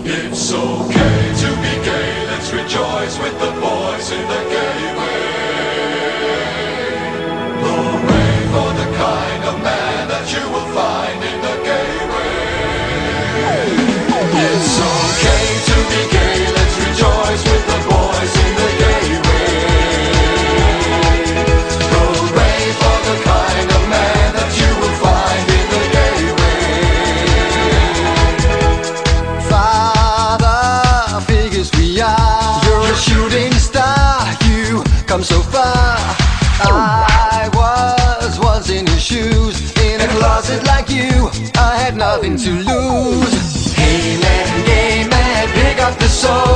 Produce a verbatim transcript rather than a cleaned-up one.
It's okay to be gay, let's rejoice with the boys in the gay way. Hooray for the kind of man that you will find in the gay way. It's okay to be gay, let's rejoice with the boys in the gay way. Hooray for the kind of man that you will find in the gay way. Father figures we are. You're a shooting star, you come so far. I was once in your shoes, in a closet like you, I had nothing to lose. Hey man, gay man, pick up the soul.